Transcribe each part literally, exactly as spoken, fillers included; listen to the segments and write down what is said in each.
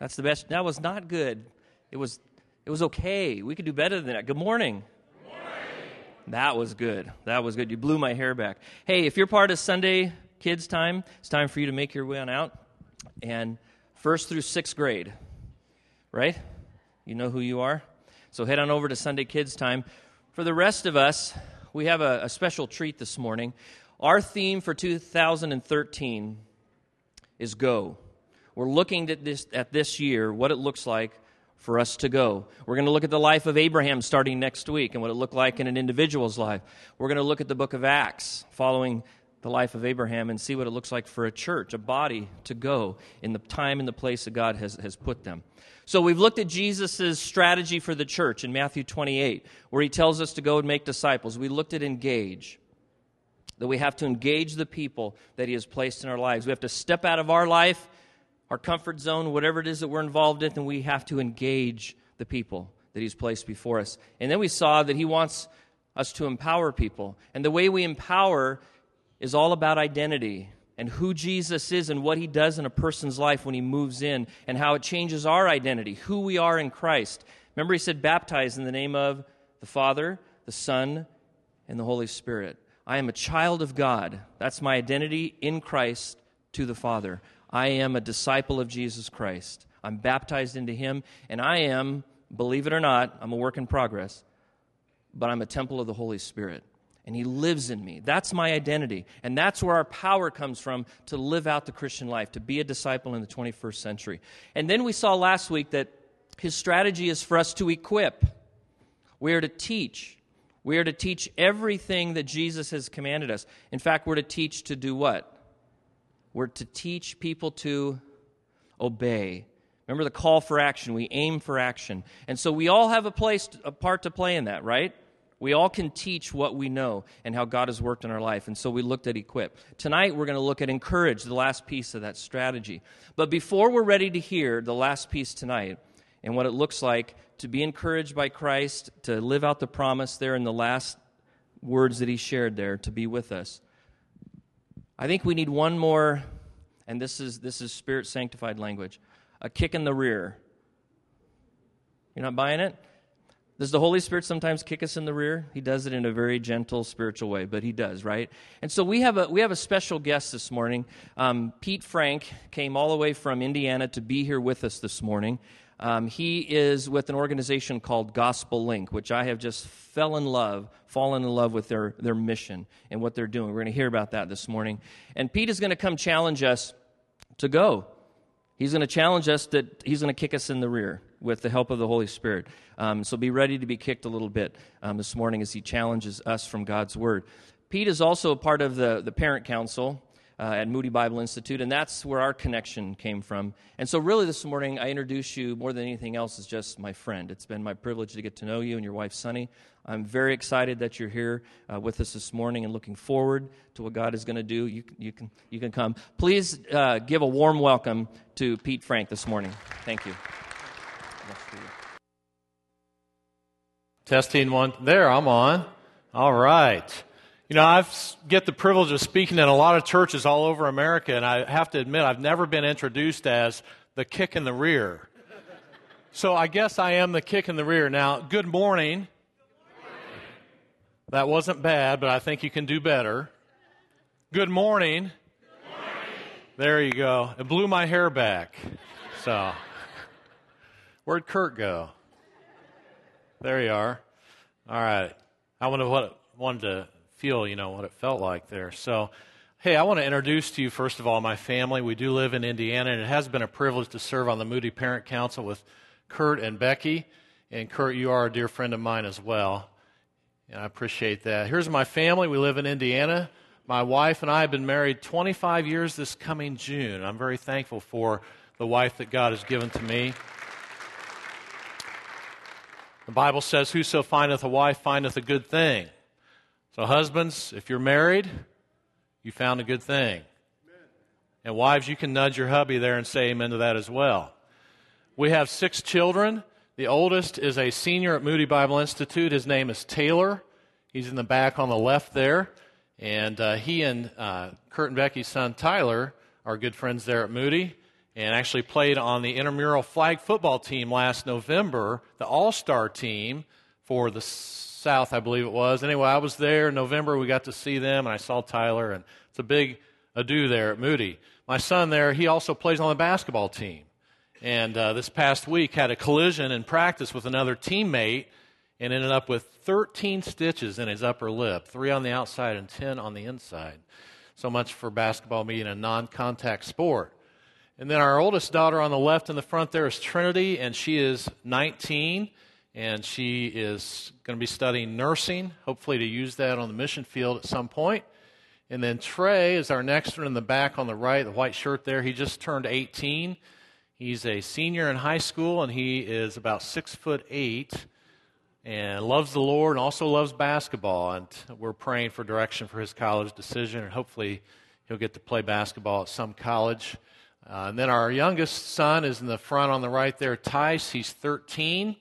That's the best. That was not good. It was it was okay. We could do better than that. Good morning. Good morning. That was good. That was good. You blew my hair back. Hey, if you're part of Sunday Kids Time, it's time for you to make your way on out. And first through sixth grade, right? You know who you are? So head on over to Sunday Kids Time. For the rest of us, we have a, a special treat this morning. Our theme for two thousand thirteen is Go. We're looking at this, at this year, what it looks like for us to go. We're going to look at the life of Abraham starting next week and what it looked like in an individual's life. We're going to look at the book of Acts following the life of Abraham and see what it looks like for a church, a body to go in the time and the place that God has, has put them. So we've looked at Jesus' strategy for the church in Matthew twenty-eight, where he tells us to go and make disciples. We looked at engage, that we have to engage the people that he has placed in our lives. We have to step out of our life, our comfort zone, whatever it is that we're involved in, and we have to engage the people that he's placed before us. And then we saw that he wants us to empower people. And the way we empower is all about identity and who Jesus is and what he does in a person's life when he moves in and how it changes our identity, who we are in Christ. Remember, he said, baptize in the name of the Father, the Son, and the Holy Spirit. I am a child of God. That's my identity in Christ to the Father. I am a disciple of Jesus Christ. I'm baptized into him, and I am, believe it or not, I'm a work in progress, but I'm a temple of the Holy Spirit. And he lives in me. That's my identity. And that's where our power comes from to live out the Christian life, to be a disciple in the twenty-first century. And then we saw last week that his strategy is for us to equip. We are to teach. We are to teach everything that Jesus has commanded us. In fact, we're to teach to do what? We're to teach people to obey. Remember the call for action. We aim for action. And so we all have a place, a part to play in that, right? We all can teach what we know and how God has worked in our life. And so we looked at equip. Tonight we're going to look at encourage, the last piece of that strategy. But before we're ready to hear the last piece tonight and what it looks like to be encouraged by Christ, to live out the promise there in the last words that he shared there, to be with us, I think we need one more, and this is this is Spirit-sanctified language, a kick in the rear. You're not buying it? Does the Holy Spirit sometimes kick us in the rear? He does it in a very gentle, spiritual way, but he does, right? And so we have a we have a special guest this morning. Um, Pete Frank came all the way from Indiana to be here with us this morning. Um, he is with an organization called Gospel Link, which I have just fell in love, fallen in love with their, their mission and what they're doing. We're going to hear about that this morning. And Pete is going to come challenge us to go. He's going to challenge us that he's going to kick us in the rear with the help of the Holy Spirit. Um, so be ready to be kicked a little bit um, this morning as he challenges us from God's Word. Pete is also a part of the, the parent council uh, at Moody Bible Institute, and that's where our connection came from. And so really this morning, I introduce you more than anything else as just my friend. It's been my privilege to get to know you and your wife, Sunny. I'm very excited that you're here uh, with us this morning and looking forward to what God is going to do. You, you, can, you can come. Please uh, give a warm welcome to Pete Frank this morning. Thank you. Testing one. There, I'm on. All right. You know, I get the privilege of speaking in a lot of churches all over America, and I have to admit I've never been introduced as the kick in the rear. So I guess I am the kick in the rear. Now, good morning. Good morning. That wasn't bad, but I think you can do better. Good morning. Good morning. There you go. It blew my hair back. So, where'd Kurt go? There you are. All right. I wonder what wanted to feel, you know, what it felt like there. So, hey, I want to introduce to you, first of all, my family. We do live in Indiana, and it has been a privilege to serve on the Moody Parent Council with Kurt and Becky. And Kurt, you are a dear friend of mine as well, and I appreciate that. Here's my family. We live in Indiana. My wife and I have been married twenty-five years this coming June. I'm very thankful for the wife that God has given to me. The Bible says, whoso findeth a wife findeth a good thing. So husbands, if you're married, you found a good thing. Amen. And wives, you can nudge your hubby there and say amen to that as well. We have six children. The oldest is a senior at Moody Bible Institute. His name is Taylor. He's in the back on the left there. And uh, he and uh, Kurt and Becky's son Tyler are good friends there at Moody. and actually played on the intramural flag football team last November, the all-star team for the South, I believe it was. Anyway, I was there in November. We got to see them, and I saw Tyler, and it's a big ado there at Moody. My son there, he also plays on the basketball team, and uh, this past week had a collision in practice with another teammate and ended up with thirteen stitches in his upper lip, three on the outside and ten on the inside. So much for basketball being a non-contact sport. And then our oldest daughter on the left in the front there is Trinity, and she is nineteen, and she is going to be studying nursing, hopefully to use that on the mission field at some point. And then Trey is our next one in the back on the right, the white shirt there. He just turned eighteen. He's a senior in high school, and he is about six foot eight, and loves the Lord and also loves basketball. And we're praying for direction for his college decision, and hopefully he'll get to play basketball at some college. Uh, and then our youngest son is in the front on the right there, Tice. He's thirteen,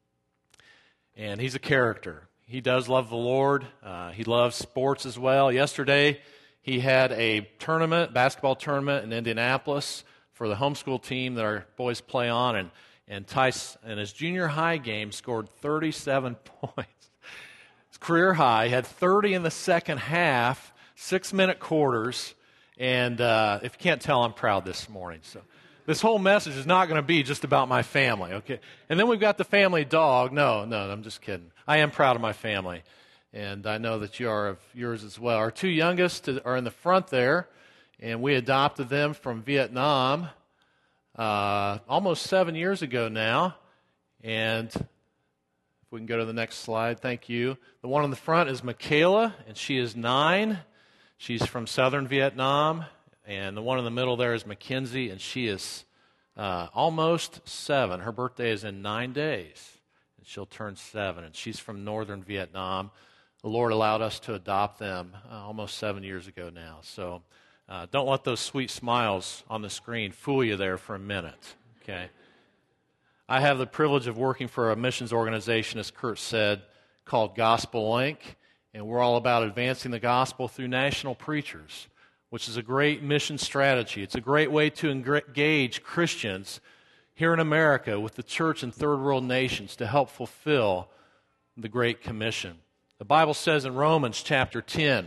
and he's a character. He does love the Lord. Uh, he loves sports as well. Yesterday, he had a tournament, basketball tournament in Indianapolis for the homeschool team that our boys play on, and, and Tice, in his junior high game, scored thirty-seven points. His career high. He had thirty in the second half, six-minute quarters. And uh, if you can't tell, I'm proud this morning. So this whole message is not going to be just about my family, okay? And then we've got the family dog. No, no, I'm just kidding. I am proud of my family, and I know that you are of yours as well. Our two youngest are in the front there, and we adopted them from Vietnam uh, almost seven years ago now. And if we can go to the next slide, thank you. The one in the front is Michaela, and she is nine. She's from southern Vietnam, and the one in the middle there is Mackenzie, and she is uh, almost seven. Her birthday is in nine days, and she'll turn seven, and she's from northern Vietnam. The Lord allowed us to adopt them uh, almost seven years ago now. So uh, don't let those sweet smiles on the screen fool you there for a minute, okay? I have the privilege of working for a missions organization, as Kurt said, called Gospel Link. And we're all about advancing the gospel through national preachers, which is a great mission strategy. It's a great way to engage Christians here in America with the church in third world nations to help fulfill the Great Commission. The Bible says in Romans chapter ten,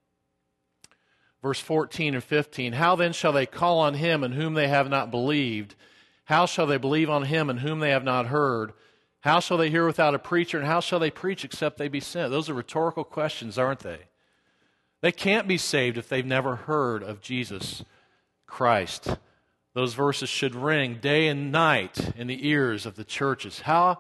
verse fourteen and fifteen, "How then shall they call on him in whom they have not believed? How shall they believe on him in whom they have not heard? How shall they hear without a preacher, and how shall they preach except they be sent?" Those are rhetorical questions, aren't they? They can't be saved if they've never heard of Jesus Christ. Those verses should ring day and night in the ears of the churches. How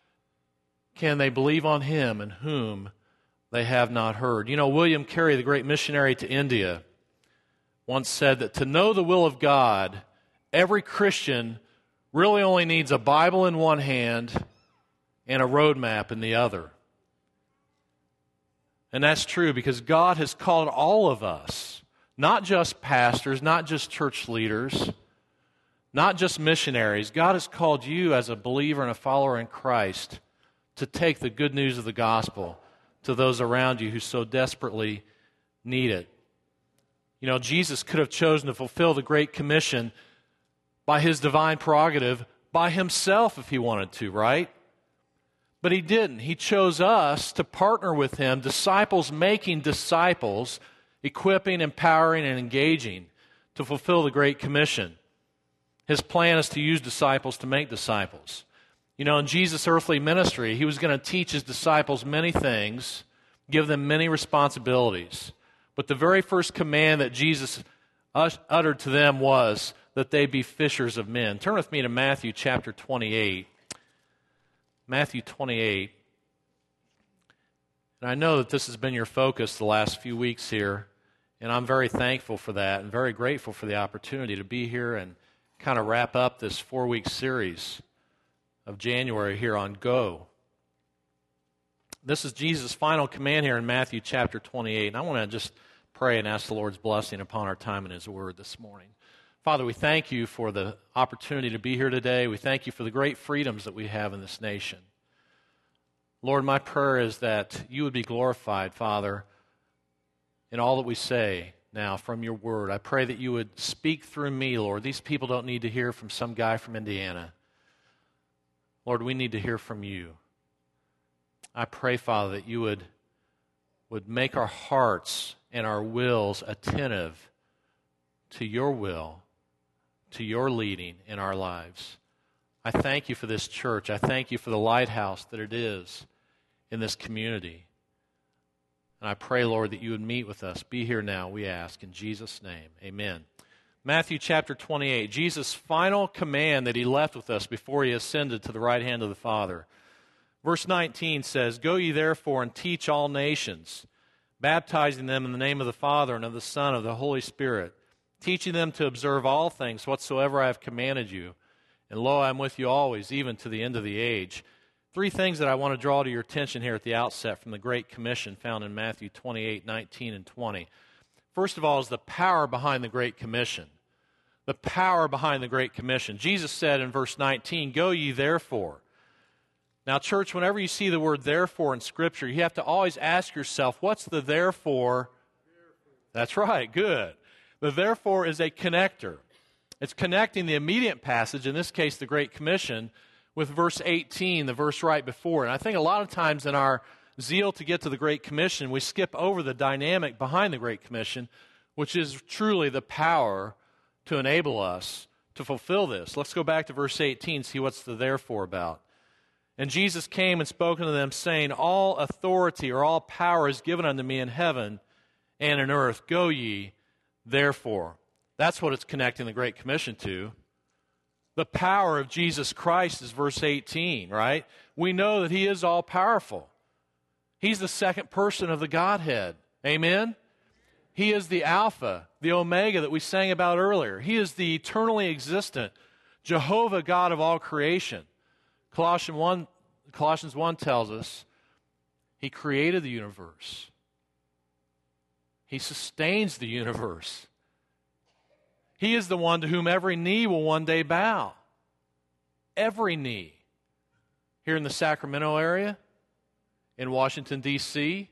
can they believe on him in whom they have not heard? You know, William Carey, the great missionary to India, once said that to know the will of God, every Christian really only needs a Bible in one hand and a roadmap in the other. And that's true because God has called all of us, not just pastors, not just church leaders, not just missionaries. God has called you as a believer and a follower in Christ to take the good news of the gospel to those around you who so desperately need it. You know, Jesus could have chosen to fulfill the Great Commission by his divine prerogative by himself if he wanted to, right? But he didn't. He chose us to partner with him, disciples making disciples, equipping, empowering, and engaging to fulfill the Great Commission. His plan is to use disciples to make disciples. You know, in Jesus' earthly ministry, he was going to teach his disciples many things, give them many responsibilities. But the very first command that Jesus uttered to them was that they be fishers of men. Turn with me to Matthew chapter twenty-eight. Matthew twenty-eight. And I know that this has been your focus the last few weeks here, and I'm very thankful for that and very grateful for the opportunity to be here and kind of wrap up this four-week series of January here on Go. This is Jesus' final command here in Matthew chapter twenty-eight, and I want to just pray and ask the Lord's blessing upon our time in his word this morning. Father, we thank you for the opportunity to be here today. We thank you for the great freedoms that we have in this nation. Lord, my prayer is that you would be glorified, Father, in all that we say, now from your word. I pray that you would speak through me, Lord. These people don't need to hear from some guy from Indiana. Lord, we need to hear from you. I pray, Father, that you would, would make our hearts and our wills attentive to your will, to your leading in our lives. I thank you for this church. I thank you for the lighthouse that it is in this community. And I pray, Lord, that you would meet with us. Be here now, we ask, in Jesus' name. Amen. Matthew chapter twenty-eight, Jesus' final command that he left with us before he ascended to the right hand of the Father. Verse nineteen says, "Go ye therefore and teach all nations, baptizing them in the name of the Father and of the Son and of the Holy Spirit, teaching them to observe all things whatsoever I have commanded you. And lo, I am with you always, even to the end of the age." Three things that I want to draw to your attention here at the outset from the Great Commission found in Matthew twenty-eight, nineteen, and twenty. First of all is the power behind the Great Commission. The power behind the Great Commission. Jesus said in verse nineteen, "Go ye therefore." Now, church, whenever you see the word therefore in Scripture, you have to always ask yourself, what's the therefore? That's right, good. The therefore is a connector. It's connecting the immediate passage, in this case the Great Commission, with verse eighteen, the verse right before. And I think a lot of times in our zeal to get to the Great Commission, we skip over the dynamic behind the Great Commission, which is truly the power to enable us to fulfill this. Let's go back to verse eighteen, see what's the therefore about. "And Jesus came and spoke unto them, saying, All authority or all power is given unto me in heaven and in earth. Go ye therefore." That's what it's connecting the Great Commission to. The power of Jesus Christ is verse eighteen, right? We know that he is all-powerful. He's the second person of the Godhead. Amen? He is the Alpha, the Omega that we sang about earlier. He is the eternally existent Jehovah God of all creation. Colossians one, Colossians one tells us he created the universe. He sustains the universe. He is the one to whom every knee will one day bow. Every knee. Here in the Sacramento area, in Washington, D C,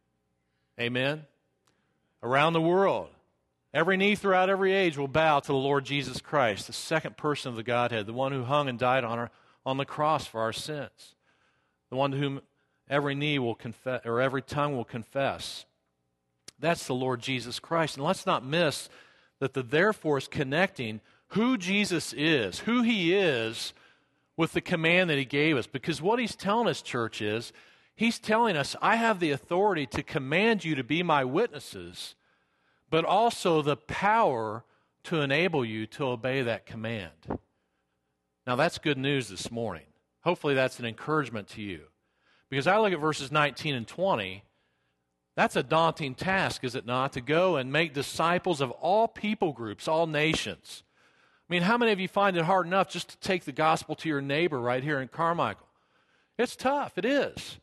amen, around the world, every knee throughout every age will bow to the Lord Jesus Christ, the second person of the Godhead, the one who hung and died on, our, on the cross for our sins, the one to whom every knee will confess, or every tongue will confess. That's the Lord Jesus Christ. And let's not miss that the therefore is connecting who Jesus is, who he is, with the command that he gave us. Because what he's telling us, church, is he's telling us, I have the authority to command you to be my witnesses, but also the power to enable you to obey that command. Now, that's good news this morning. Hopefully that's an encouragement to you. Because I look at verses nineteen and twenty, that's a daunting task, is it not, to go and make disciples of all people groups, all nations. I mean, how many of you find it hard enough just to take the gospel to your neighbor right here in Carmichael? It's tough, it is.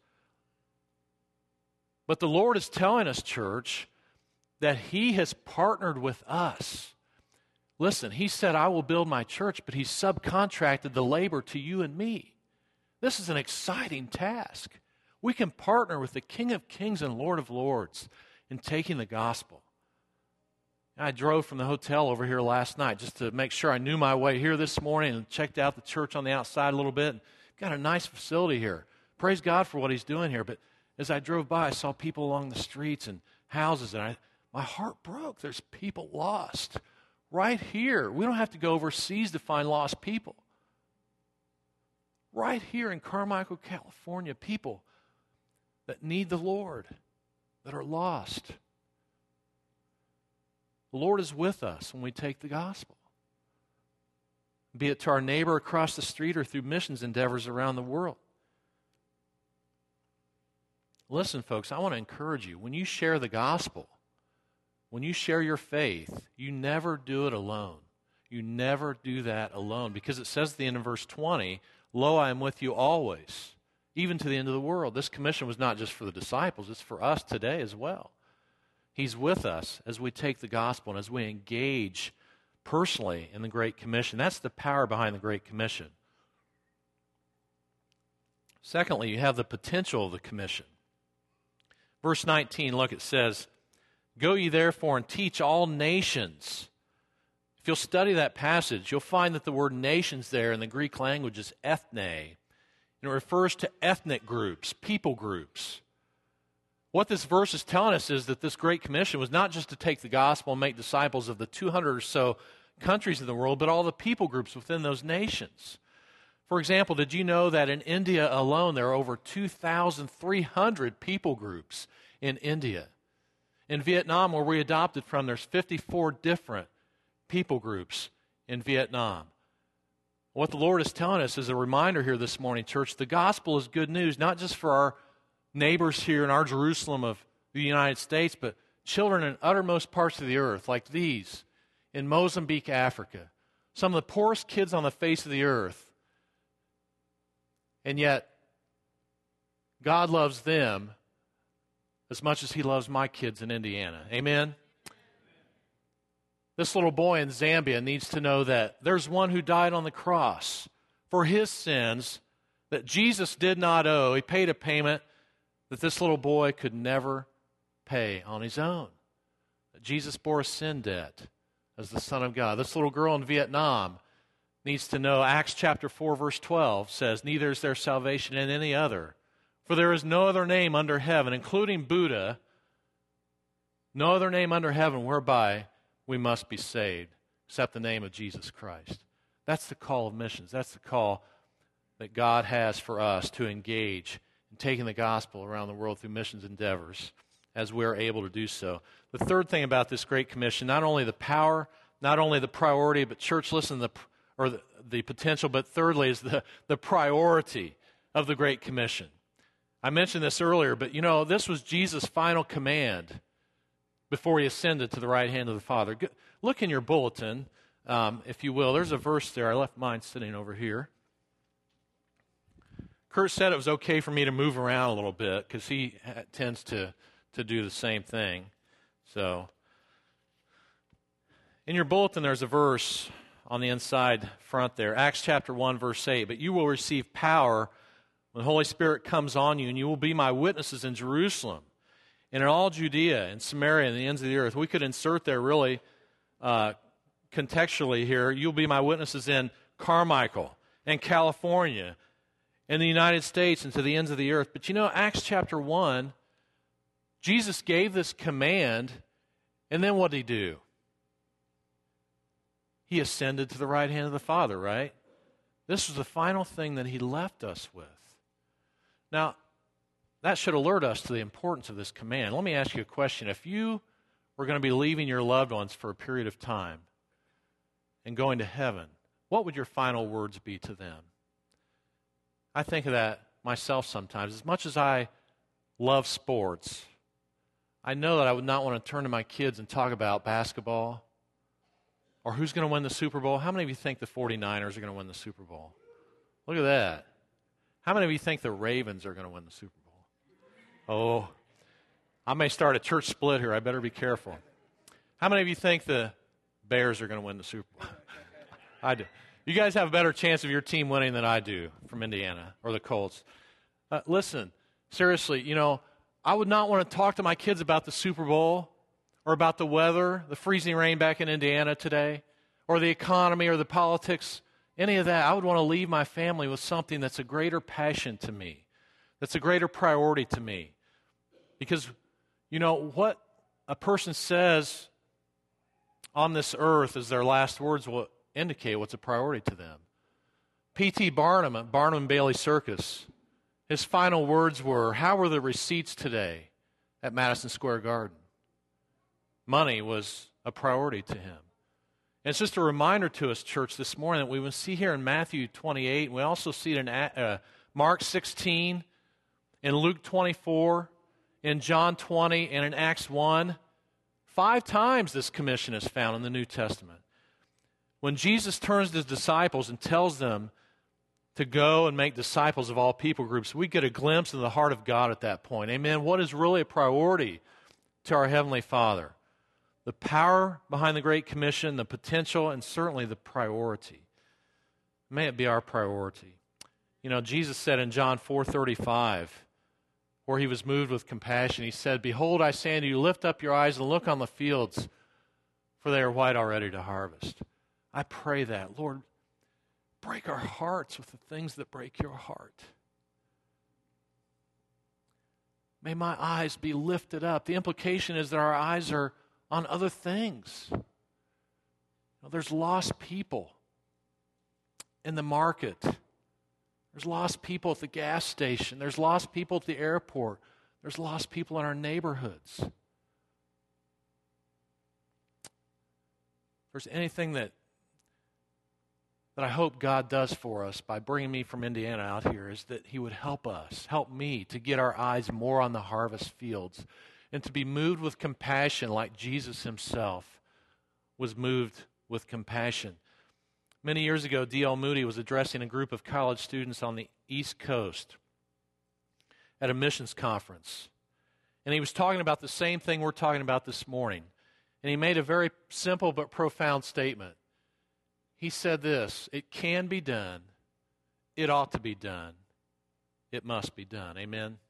But the Lord is telling us, church, that he has partnered with us. Listen, he said, I will build my church, but he subcontracted the labor to you and me. This is an exciting task. We can partner with the King of Kings and Lord of Lords in taking the gospel. I drove from the hotel over here last night just to make sure I knew my way here this morning and checked out the church on the outside a little bit. Got a nice facility here. Praise God for what he's doing here. But as I drove by, I saw people along the streets and houses, and I, my heart broke. There's people lost right here. We don't have to go overseas to find lost people. Right here in Carmichael, California, people that need the Lord, that are lost. The Lord is with us when we take the gospel, be it to our neighbor across the street or through missions endeavors around the world. Listen, folks, I want to encourage you. When you share the gospel, when you share your faith, you never do it alone. You never do that alone, because it says at the end of verse twenty, Lo, I am with you always, even to the end of the world. This commission was not just for the disciples, it's for us today as well. He's with us as we take the gospel and as we engage personally in the Great Commission. That's the power behind the Great Commission. Secondly, you have the potential of the commission. Verse nineteen, look, it says, Go ye therefore and teach all nations. If you'll study that passage, you'll find that the word nations there in the Greek language is ethne. And it refers to ethnic groups, people groups. What this verse is telling us is that this Great Commission was not just to take the gospel and make disciples of the two hundred or so countries in the world, but all the people groups within those nations. For example, did you know that in India alone there are over two thousand three hundred people groups in India? In Vietnam, where we adopted from, there's fifty-four different people groups in Vietnam. What the Lord is telling us is a reminder here this morning, church, the gospel is good news, not just for our neighbors here in our Jerusalem of the United States, but children in uttermost parts of the earth, like these in Mozambique, Africa, some of the poorest kids on the face of the earth. And yet, God loves them as much as He loves my kids in Indiana. Amen? This little boy in Zambia needs to know that there's one who died on the cross for his sins that Jesus did not owe. He paid a payment that this little boy could never pay on his own. That Jesus bore a sin debt as the Son of God. This little girl in Vietnam needs to know Acts chapter four, verse twelve says, neither is there salvation in any other, for there is no other name under heaven, including Buddha, no other name under heaven whereby we must be saved, except the name of Jesus Christ. That's the call of missions. That's the call that God has for us to engage in taking the gospel around the world through missions endeavors as we're able to do so. The third thing about this Great Commission, not only the power, not only the priority, but church, listen, the or the, the potential, but thirdly is the, the priority of the Great Commission. I mentioned this earlier, but you know, this was Jesus' final command before He ascended to the right hand of the Father. Look in your bulletin, um, if you will. There's a verse there. I left mine sitting over here. Kurt said it was okay for me to move around a little bit because he tends to, to do the same thing. So, in your bulletin, there's a verse on the inside front there, Acts chapter one, verse eight. But you will receive power when the Holy Spirit comes on you, and you will be my witnesses in Jerusalem, and in all Judea, and Samaria, and the ends of the earth. We could insert there really uh, contextually here, you'll be my witnesses in Carmichael, and California, in the United States, and to the ends of the earth. But you know, Acts chapter one, Jesus gave this command, and then what did He do? He ascended to the right hand of the Father, right? This was the final thing that He left us with. Now, that should alert us to the importance of this command. Let me ask you a question. If you were going to be leaving your loved ones for a period of time and going to heaven, what would your final words be to them? I think of that myself sometimes. As much as I love sports, I know that I would not want to turn to my kids and talk about basketball or who's going to win the Super Bowl. How many of you think the forty-niners are going to win the Super Bowl? Look at that. How many of you think the Ravens are going to win the Super Bowl? Oh, I may start a church split here. I better be careful. How many of you think the Bears are going to win the Super Bowl? I do. You guys have a better chance of your team winning than I do from Indiana or the Colts. Uh, listen, seriously, you know, I would not want to talk to my kids about the Super Bowl or about the weather, the freezing rain back in Indiana today, or the economy or the politics, any of that. I would want to leave my family with something that's a greater passion to me, that's a greater priority to me. Because, you know, what a person says on this earth as their last words will indicate what's a priority to them. P T Barnum at Barnum and Bailey Circus, his final words were, "How were the receipts today at Madison Square Garden?" Money was a priority to him. And it's just a reminder to us, church, this morning that we will see here in Matthew twenty-eight, and we also see it in uh, Mark sixteen, in Luke twenty-four, in John twenty, and in Acts one. Five times this commission is found in the New Testament. When Jesus turns to His disciples and tells them to go and make disciples of all people groups, we get a glimpse of the heart of God at that point. Amen. What is really a priority to our Heavenly Father? The power behind the Great Commission, the potential, and certainly the priority. May it be our priority. You know, Jesus said in John four thirty-five, where he was moved with compassion. He said, "Behold, I say unto you, lift up your eyes and look on the fields, for they are white already to harvest." I pray that, Lord, break our hearts with the things that break your heart. May my eyes be lifted up. The implication is that our eyes are on other things. You know, there's lost people in the market. There's lost people at the gas station. There's lost people at the airport. There's lost people in our neighborhoods. If there's anything that that I hope God does for us by bringing me from Indiana out here, is that he would help us, help me to get our eyes more on the harvest fields and to be moved with compassion like Jesus himself was moved with compassion. Many years ago, D L Moody was addressing a group of college students on the East Coast at a missions conference. And he was talking about the same thing we're talking about this morning. And he made a very simple but profound statement. He said this: it can be done, it ought to be done, it must be done. Amen?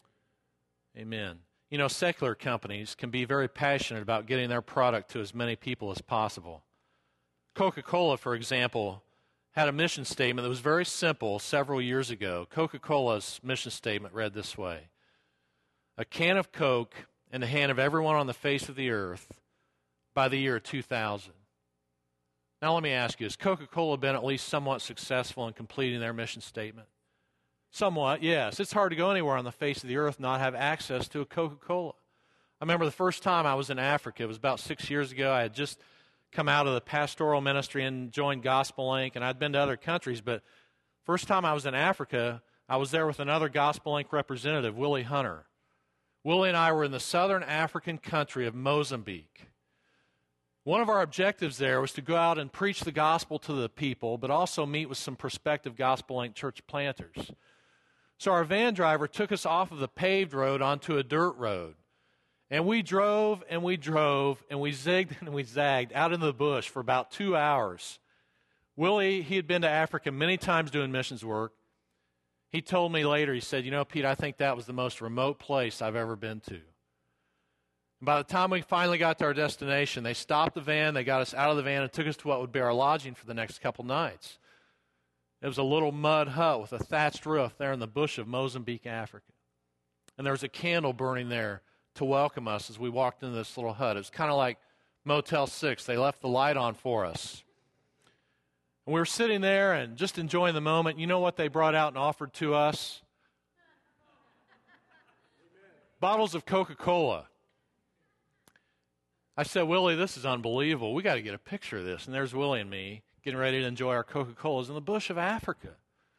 Amen. You know, secular companies can be very passionate about getting their product to as many people as possible. Coca-Cola, for example, had a mission statement that was very simple several years ago. Coca-Cola's mission statement read this way: a can of Coke in the hand of everyone on the face of the earth by the year two thousand. Now let me ask you, has Coca-Cola been at least somewhat successful in completing their mission statement? Somewhat, yes. It's hard to go anywhere on the face of the earth and not have access to a Coca-Cola. I remember the first time I was in Africa, it was about six years ago. I had just come out of the pastoral ministry and joined Gospel Link, and I'd been to other countries, but first time I was in Africa, I was there with another Gospel Link representative, Willie Hunter. Willie and I were in the southern African country of Mozambique. One of our objectives there was to go out and preach the gospel to the people, but also meet with some prospective Gospel Link church planters. So our van driver took us off of the paved road onto a dirt road. And we drove and we drove and we zigged and we zagged out into the bush for about two hours. Willie, he had been to Africa many times doing missions work. He told me later, he said, "You know, Pete, I think that was the most remote place I've ever been to." And by the time we finally got to our destination, they stopped the van, they got us out of the van and took us to what would be our lodging for the next couple nights. It was a little mud hut with a thatched roof there in the bush of Mozambique, Africa. And there was a candle burning there to welcome us as we walked into this little hut. It was kind of like Motel six. They left the light on for us. And we were sitting there and just enjoying the moment. You know what they brought out and offered to us? Bottles of Coca-Cola. I said, "Willie, this is unbelievable. We got to get a picture of this." And there's Willie and me getting ready to enjoy our Coca-Colas in the bush of Africa.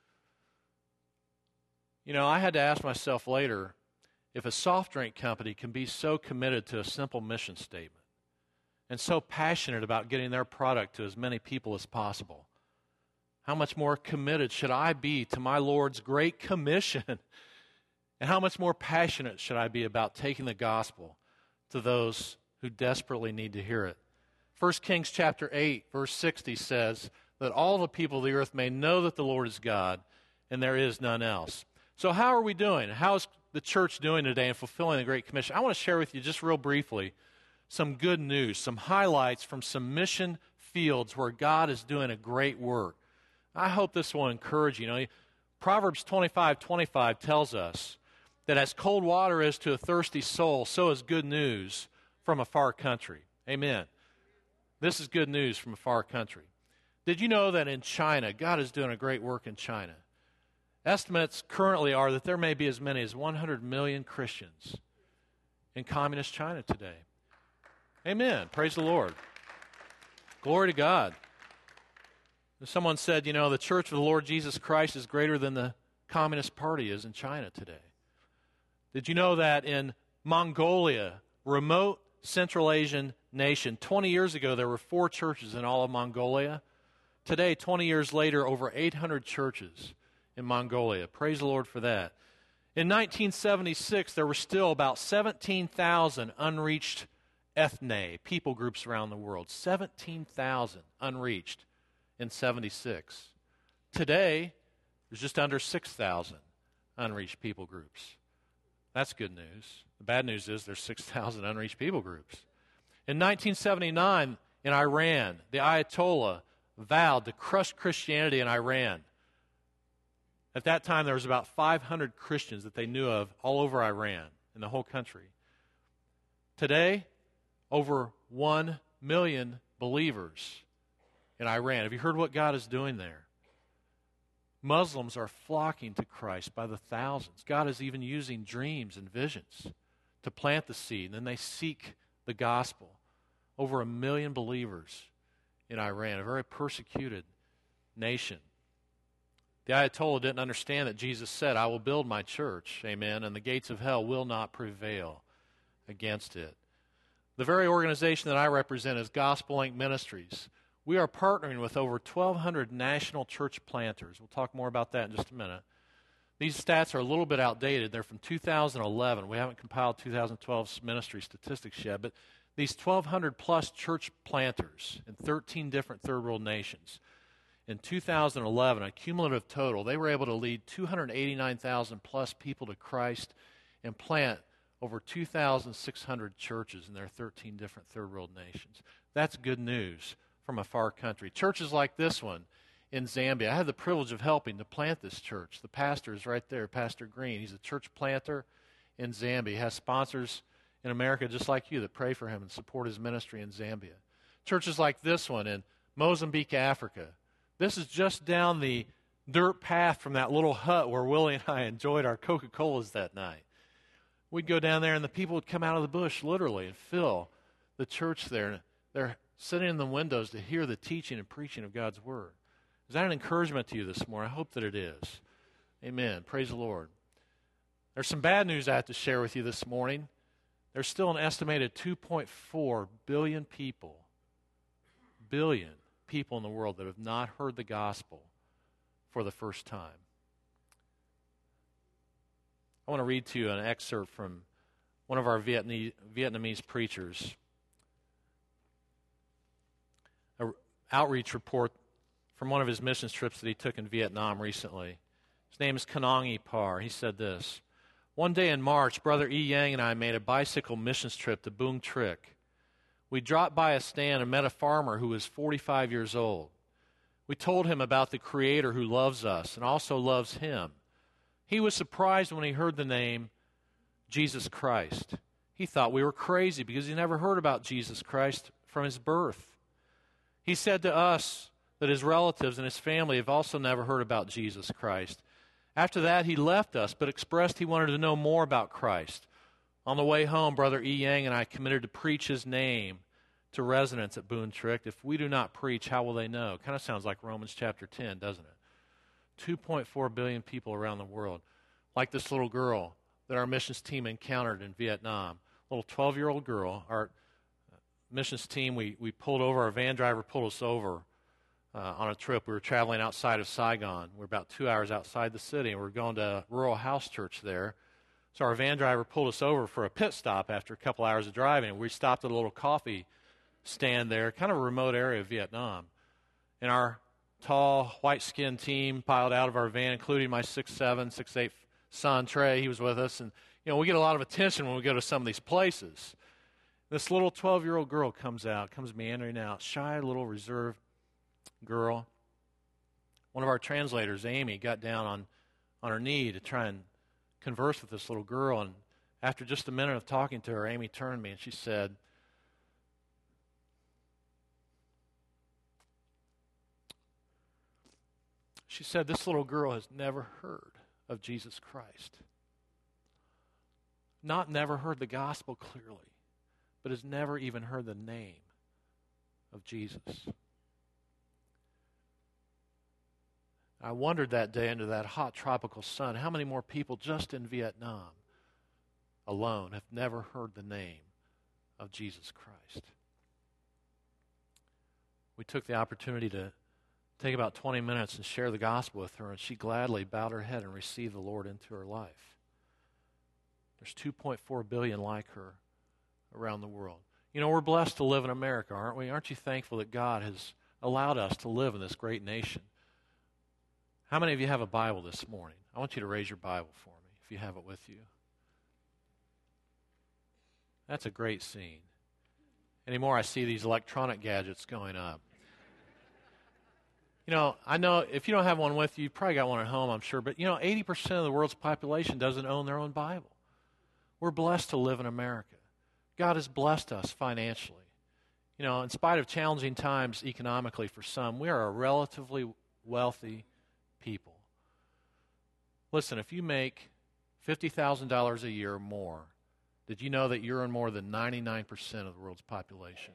You know, I had to ask myself later, if a soft drink company can be so committed to a simple mission statement and so passionate about getting their product to as many people as possible, how much more committed should I be to my Lord's great commission? And how much more passionate should I be about taking the gospel to those who desperately need to hear it? First Kings chapter eight, verse sixty says that all the people of the earth may know that the Lord is God and there is none else. So how are we doing? How is the church doing today in fulfilling the Great Commission? I want to share with you just real briefly some good news, some highlights from some mission fields where God is doing a great work. I hope this will encourage you. You know, Proverbs twenty-five twenty-five tells us that as cold water is to a thirsty soul, so is good news from a far country. Amen. This is good news from a far country. Did you know that in China, God is doing a great work in China? Estimates currently are that there may be as many as one hundred million Christians in communist China today. Amen. Praise the Lord. Glory to God. Someone said, you know, the Church of the Lord Jesus Christ is greater than the Communist Party is in China today. Did you know that in Mongolia, remote Central Asian nation, twenty years ago there were four churches in all of Mongolia? Today, twenty years later, over eight hundred churches in Mongolia. Praise the Lord for that. In nineteen seventy-six, there were still about seventeen thousand unreached ethne, people groups around the world. seventeen thousand unreached in seventy-six. Today, there's just under six thousand unreached people groups. That's good news. The bad news is there's six thousand unreached people groups. In nineteen seventy-nine, in Iran, the Ayatollah vowed to crush Christianity in Iran. At that time, there was about five hundred Christians that they knew of all over Iran, in the whole country. Today, over one million believers in Iran. Have you heard what God is doing there? Muslims are flocking to Christ by the thousands. God is even using dreams and visions to plant the seed, and then they seek the gospel. Over a million believers in Iran, a very persecuted nation. The Ayatollah didn't understand that Jesus said, I will build my church, amen, and the gates of hell will not prevail against it. The very organization that I represent is Gospel Link Ministries. We are partnering with over twelve hundred national church planters. We'll talk more about that in just a minute. These stats are a little bit outdated. They're from two thousand eleven. We haven't compiled two thousand twelve ministry statistics yet, but these twelve hundred plus church planters in thirteen different third world nations, in two thousand eleven, a cumulative total, they were able to lead two hundred eighty-nine thousand plus people to Christ and plant over two thousand six hundred churches in their thirteen different third world nations. That's good news from a far country. Churches like this one in Zambia, I had the privilege of helping to plant this church. The pastor is right there, Pastor Green. He's a church planter in Zambia. He has sponsors in America just like you that pray for him and support his ministry in Zambia. Churches like this one in Mozambique, Africa. This is just down the dirt path from that little hut where Willie and I enjoyed our Coca-Colas that night. We'd go down there and the people would come out of the bush literally and fill the church there. And they're sitting in the windows to hear the teaching and preaching of God's Word. Is that an encouragement to you this morning? I hope that it is. Amen. Praise the Lord. There's some bad news I have to share with you this morning. There's still an estimated two point four billion people, billion people in the world that have not heard the gospel for the first time. I want to read to you an excerpt from one of our Vietnamese, Vietnamese preachers. An outreach report from one of his missions trips that he took in Vietnam recently. His name is Kanong Y Par. He said this: one day in March, Brother E. Yang and I made a bicycle missions trip to Bung Trick. We dropped by a stand and met a farmer who was forty-five years old. We told him about the Creator who loves us and also loves him. He was surprised when he heard the name Jesus Christ. He thought we were crazy because he never heard about Jesus Christ from his birth. He said to us that his relatives and his family have also never heard about Jesus Christ. After that, he left us, but expressed he wanted to know more about Christ. On the way home, Brother E. Yang and I committed to preach his name to residents at Bung Trick. If we do not preach, how will they know? Kind of sounds like Romans chapter ten, doesn't it? two point four billion people around the world. Like this little girl that our missions team encountered in Vietnam. A little twelve-year-old girl. Our missions team, we, we pulled over, our van driver pulled us over uh, on a trip. We were traveling outside of Saigon. We're about two hours outside the city, and we we're going to a rural house church there. So our van driver pulled us over for a pit stop after a couple hours of driving. We stopped at a little coffee stand there, kind of a remote area of Vietnam. And our tall, white-skinned team piled out of our van, including my six seven, six eight son, Trey. He was with us. And, you know, we get a lot of attention when we go to some of these places. This little twelve-year-old girl comes out, comes meandering out, shy, little reserved girl. One of our translators, Amy, got down on, on her knee to try and converse with this little girl. And after just a minute of talking to her, Amy turned to me and she said, She said, this little girl has never heard of Jesus Christ. Not never heard the gospel clearly, but has never even heard the name of Jesus. I wondered that day under that hot tropical sun, how many more people just in Vietnam alone have never heard the name of Jesus Christ. We took the opportunity to take about twenty minutes and share the gospel with her, and she gladly bowed her head and received the Lord into her life. There's two point four billion like her around the world. You know, we're blessed to live in America, aren't we? Aren't you thankful that God has allowed us to live in this great nation? How many of you have a Bible this morning? I want you to raise your Bible for me if you have it with you. That's a great scene. Anymore, I see these electronic gadgets going up. You know, I know if you don't have one with you, you probably got one at home, I'm sure. But, you know, eighty percent of the world's population doesn't own their own Bible. We're blessed to live in America. God has blessed us financially. You know, in spite of challenging times economically for some, we are a relatively wealthy people. Listen, if you make fifty thousand dollars a year or more, did you know that you're in more than ninety-nine percent of the world's population?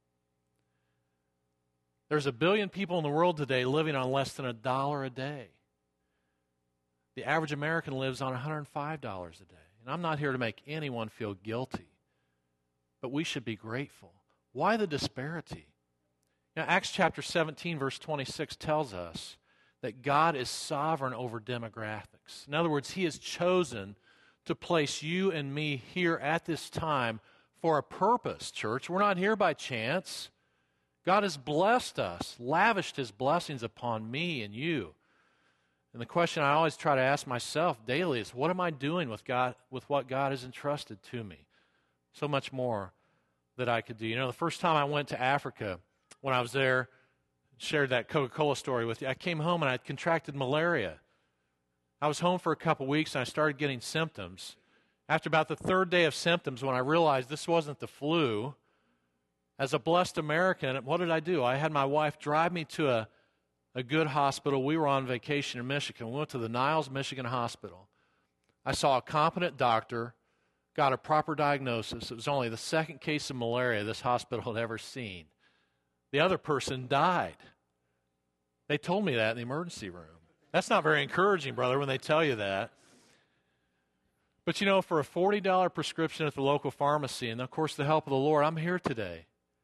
There's a billion people in the world today living on less than a dollar a day. The average American lives on one hundred five dollars a day. And I'm not here to make anyone feel guilty, but we should be grateful. Why the disparity? Now, Acts chapter seventeen, verse twenty-six tells us that God is sovereign over demographics. In other words, He has chosen to place you and me here at this time for a purpose, church. We're not here by chance. God has blessed us, lavished His blessings upon me and you. And the question I always try to ask myself daily is, what am I doing with God, with what God has entrusted to me? So much more that I could do. You know, the first time I went to Africa, when I was there, shared that Coca-Cola story with you, I came home and I had contracted malaria. I was home for a couple weeks and I started getting symptoms. After about the third day of symptoms, when I realized this wasn't the flu, as a blessed American, what did I do? I had my wife drive me to a, a good hospital. We were on vacation in Michigan. We went to the Niles, Michigan hospital. I saw a competent doctor, got a proper diagnosis. It was only the second case of malaria this hospital had ever seen. The other person died. They told me that in the emergency room. That's not very encouraging, brother, when they tell you that. But you know, for a forty dollars prescription at the local pharmacy, and of course the help of the Lord, I'm here today.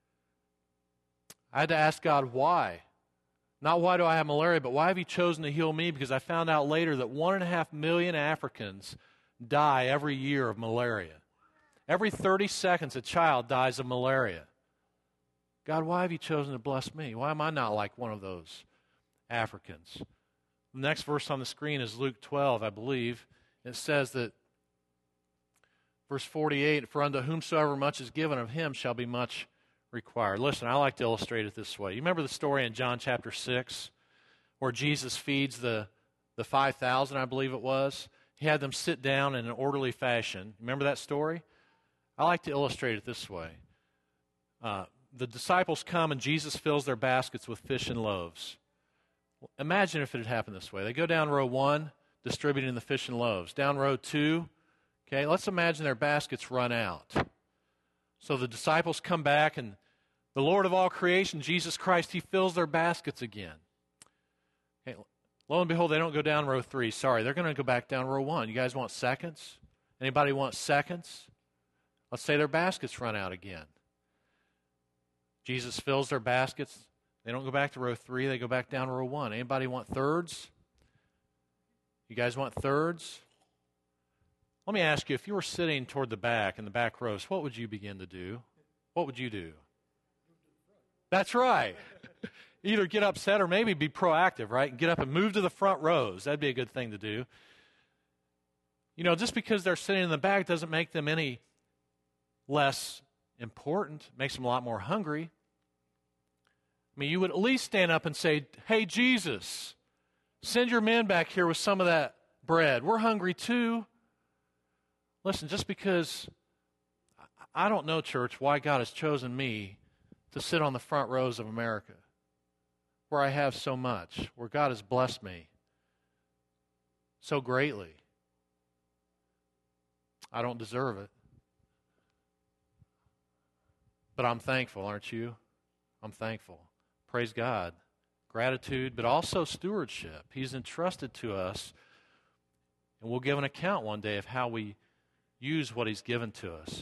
I had to ask God why. Not why do I have malaria, but why have you chosen to heal me? Because I found out later that one and a half million Africans die every year of malaria. Every thirty seconds, a child dies of malaria. God, why have you chosen to bless me? Why am I not like one of those Africans? The next verse on the screen is Luke twelve, I believe. It says that, verse forty-eight, for unto whomsoever much is given of him shall be much required. Listen, I like to illustrate it this way. You remember the story in John chapter six where Jesus feeds the, the five thousand, I believe it was? He had them sit down in an orderly fashion. Remember that story? I like to illustrate it this way. Uh, the disciples come and Jesus fills their baskets with fish and loaves. Imagine if it had happened this way. They go down row one, distributing the fish and loaves. Down row two, okay, let's imagine their baskets run out. So the disciples come back, and the Lord of all creation, Jesus Christ, He fills their baskets again. Okay, lo and behold, they don't go down row three. Sorry, they're going to go back down row one. You guys want seconds? Anybody want seconds? Let's say their baskets run out again. Jesus fills their baskets. They don't go back to row three. They go back down row one. Anybody want thirds? You guys want thirds? Let me ask you, if you were sitting toward the back in the back rows, what would you begin to do? What would you do? That's right. Either get upset or maybe be proactive, right? And get up and move to the front rows. That'd be a good thing to do. You know, just because they're sitting in the back doesn't make them any less important. It makes them a lot more hungry. I mean, you would at least stand up and say, hey, Jesus, send your men back here with some of that bread. We're hungry too. Listen, just because I don't know, church, why God has chosen me to sit on the front rows of America, where I have so much, where God has blessed me so greatly. I don't deserve it. But I'm thankful, aren't you? I'm thankful. Praise God. Gratitude, but also stewardship. He's entrusted to us, and we'll give an account one day of how we use what He's given to us.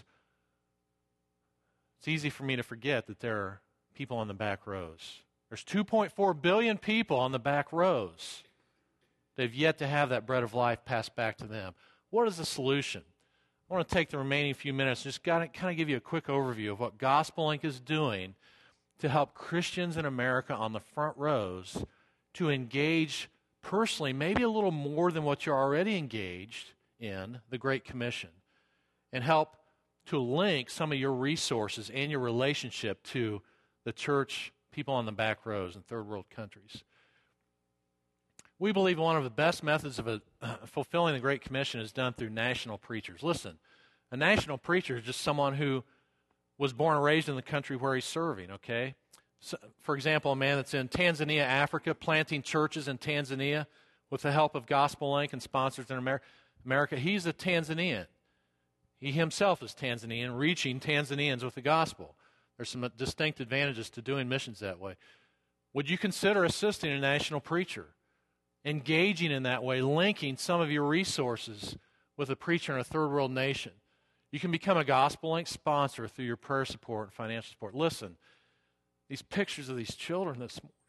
It's easy for me to forget that there are people on the back rows. There's two point four billion people on the back rows. They've yet to have that bread of life passed back to them. What is the solution? I want to take the remaining few minutes and just kind of give you a quick overview of what Gospel Link is doing to help Christians in America on the front rows to engage personally, maybe a little more than what you're already engaged in, the Great Commission, and help to link some of your resources and your relationship to the church, people on the back rows in third world countries. We believe one of the best methods of a, uh, fulfilling the Great Commission is done through national preachers. Listen, a national preacher is just someone who was born and raised in the country where he's serving, okay? So, for example, a man that's in Tanzania, Africa, planting churches in Tanzania with the help of Gospel Link and sponsors in Amer- America, he's a Tanzanian. He himself is Tanzanian, reaching Tanzanians with the gospel. There's some distinct advantages to doing missions that way. Would you consider assisting a national preacher, engaging in that way, linking some of your resources with a preacher in a third world nation? You can become a Gospel Link sponsor through your prayer support and financial support. Listen, these pictures of these children this morning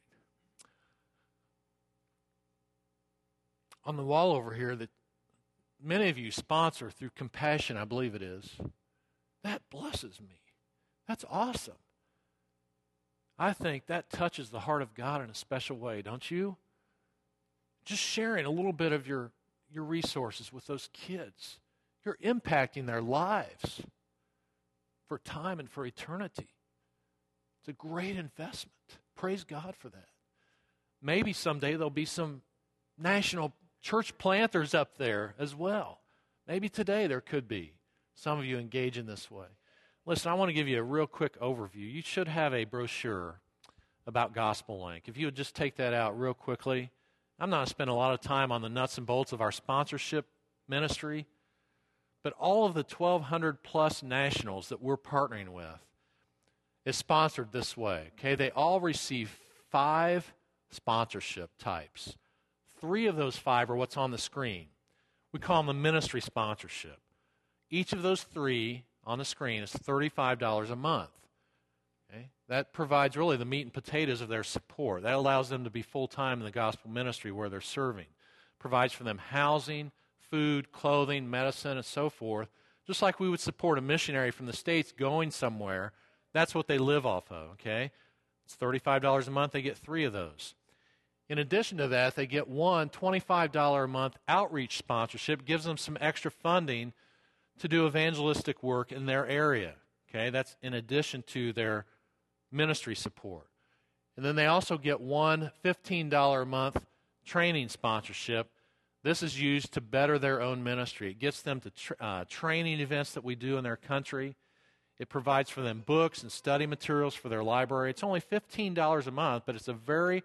on the wall over here that many of you sponsor through Compassion, I believe it is, that blesses me. That's awesome. I think that touches the heart of God in a special way, don't you? Just sharing a little bit of your, your resources with those kids. You're impacting their lives for time and for eternity. It's a great investment. Praise God for that. Maybe someday there'll be some national church planters up there as well. Maybe today there could be. Some of you engage in this way. Listen, I want to give you a real quick overview. You should have a brochure about Gospel Link. If you would just take that out real quickly. I'm not going to spend a lot of time on the nuts and bolts of our sponsorship ministry, but all of the twelve hundred plus nationals that we're partnering with is sponsored this way. Okay, they all receive five sponsorship types. Three of those five are what's on the screen. We call them the ministry sponsorship. Each of those three on the screen is thirty-five dollars a month. Okay? That provides really the meat and potatoes of their support. That allows them to be full-time in the gospel ministry where they're serving. Provides for them housing, food, clothing, medicine, and so forth. Just like we would support a missionary from the States going somewhere, that's what they live off of, okay? It's thirty-five dollars a month. They get three of those. In addition to that, they get one twenty-five dollars a month outreach sponsorship. Gives them some extra funding to do evangelistic work in their area. Okay, that's in addition to their ministry support. And then they also get one fifteen dollars a month training sponsorship. This is used to better their own ministry. It gets them to tra- uh, training events that we do in their country. It provides for them books and study materials for their library. It's only fifteen dollars a month, but it's a very,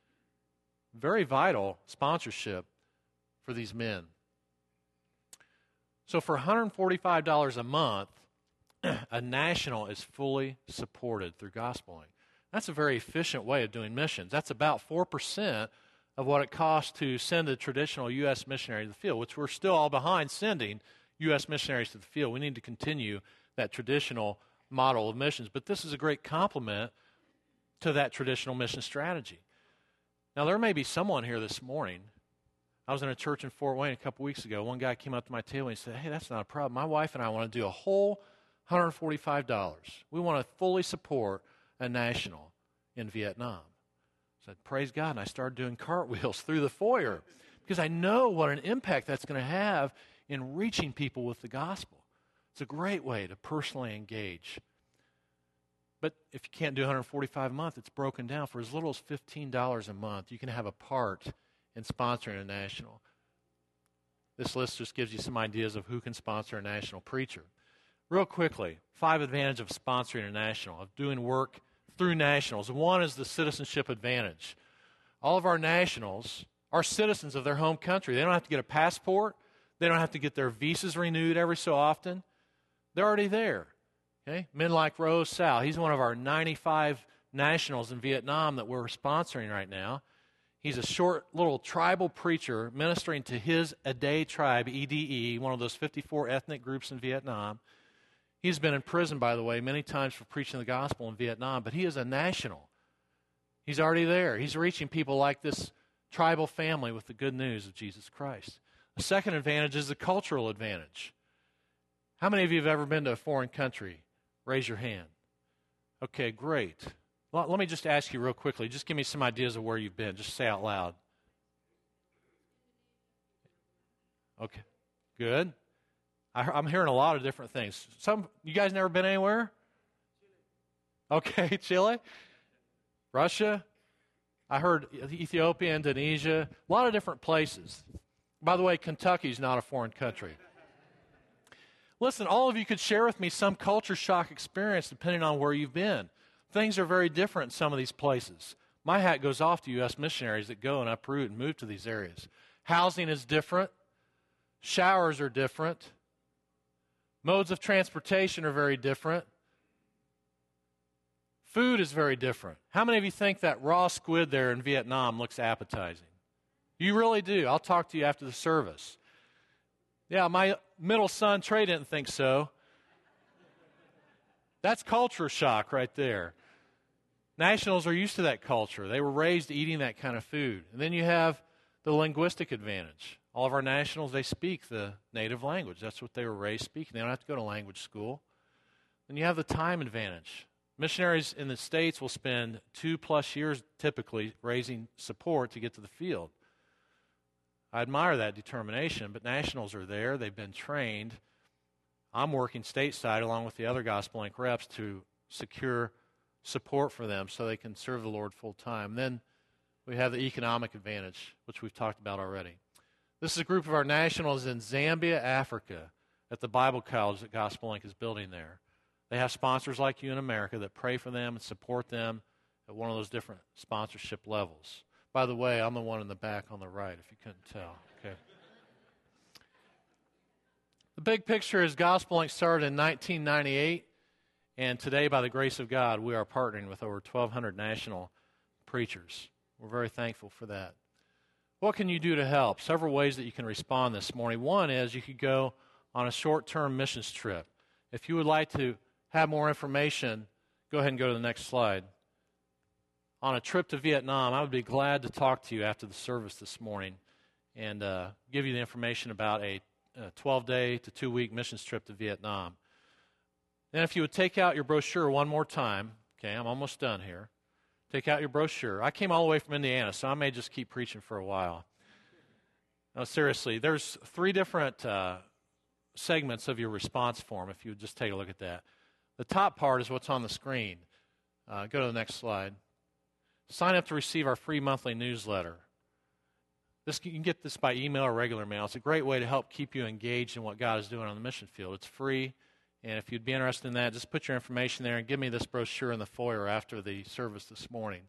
very vital sponsorship for these men. So for one hundred forty-five dollars a month, a national is fully supported through Gospel Link. That's a very efficient way of doing missions. That's about four percent of what it costs to send a traditional U S missionary to the field, which we're still all behind sending U S missionaries to the field. We need to continue that traditional model of missions. But this is a great complement to that traditional mission strategy. Now, there may be someone here this morning. I was in a church in Fort Wayne a couple weeks ago. One guy came up to my table and he said, "Hey, that's not a problem. My wife and I want to do a whole one hundred forty-five dollars. We want to fully support a national in Vietnam." I said, "Praise God." And I started doing cartwheels through the foyer because I know what an impact that's going to have in reaching people with the gospel. It's a great way to personally engage. But if you can't do one hundred forty-five dollars a month, it's broken down. For as little as fifteen dollars a month, you can have a part in sponsoring a national. This list just gives you some ideas of who can sponsor a national preacher. Real quickly, five advantages of sponsoring a national, of doing work through nationals. One is the citizenship advantage. All of our nationals are citizens of their home country. They don't have to get a passport. They don't have to get their visas renewed every so often. They're already there. Okay? Men like Rose Sal, he's one of our ninety-five nationals in Vietnam that we're sponsoring right now. He's a short little tribal preacher ministering to his Ade tribe, E D E, one of those fifty-four ethnic groups in Vietnam. He's been in prison, by the way, many times for preaching the gospel in Vietnam, but he is a national. He's already there. He's reaching people like this tribal family with the good news of Jesus Christ. The second advantage is the cultural advantage. How many of you have ever been to a foreign country? Raise your hand. Okay, great. Well, let me just ask you real quickly. Just give me some ideas of where you've been. Just say out loud. Okay, good. I, I'm hearing a lot of different things. Some, you guys never been anywhere? Okay, Chile, Russia. I heard Ethiopia, Indonesia, a lot of different places. By the way, Kentucky's not a foreign country. Listen, all of you could share with me some culture shock experience depending on where you've been. Things are very different in some of these places. My hat goes off to U S missionaries that go and uproot and move to these areas. Housing is different. Showers are different. Modes of transportation are very different. Food is very different. How many of you think that raw squid there in Vietnam looks appetizing? You really do. I'll talk to you after the service. Yeah, my middle son, Trey, didn't think so. That's culture shock right there. Nationals are used to that culture. They were raised eating that kind of food. And then you have the linguistic advantage. All of our nationals, they speak the native language. That's what they were raised speaking. They don't have to go to language school. Then you have the time advantage. Missionaries in the States will spend two plus years typically raising support to get to the field. I admire that determination, but nationals are there. They've been trained. I'm working stateside along with the other Gospel Link reps to secure support for them so they can serve the Lord full time. Then we have the economic advantage, which we've talked about already. This is a group of our nationals in Zambia, Africa, at the Bible College that Gospel Link is building there. They have sponsors like you in America that pray for them and support them at one of those different sponsorship levels. By the way, I'm the one in the back on the right, if you couldn't tell. Okay. The big picture is Gospel Link started in nineteen ninety-eight, and today, by the grace of God, we are partnering with over twelve hundred national preachers. We're very thankful for that. What can you do to help? Several ways that you can respond this morning. One is you could go on a short-term missions trip. If you would like to have more information, go ahead and go to the next slide. On a trip to Vietnam, I would be glad to talk to you after the service this morning and uh, give you the information about a twelve-day to two-week missions trip to Vietnam. Then if you would take out your brochure one more time, okay, I'm almost done here. Take out your brochure. I came all the way from Indiana, so I may just keep preaching for a while. No, seriously, there's three different uh, segments of your response form, if you would just take a look at that. The top part is what's on the screen. Uh, go to the next slide. Sign up to receive our free monthly newsletter. This, you can get this by email or regular mail. It's a great way to help keep you engaged in what God is doing on the mission field. It's free, and if you'd be interested in that, just put your information there and give me this brochure in the foyer after the service this morning.